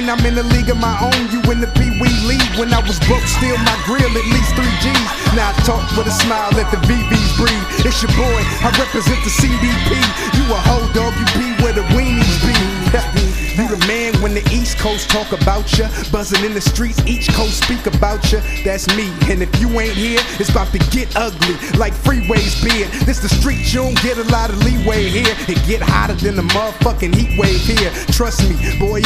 mean I'm in a league of my own, you in the Pee Wee League. When I was broke, still my grill at least 3 G's. Now I talk with a smile, let the VVs breathe. It's your boy, I represent the CDP. You a hoe dog, you be where the weenies be. You the man when the East Coast talk about ya. Buzzing in the streets, each coast speak about ya. That's me, and if you ain't here, it's about to get ugly, like Freeway's beard. This the street, you don't get a lot of leeway here. It get hotter than the motherfucking heat wave here. Trust me, boy,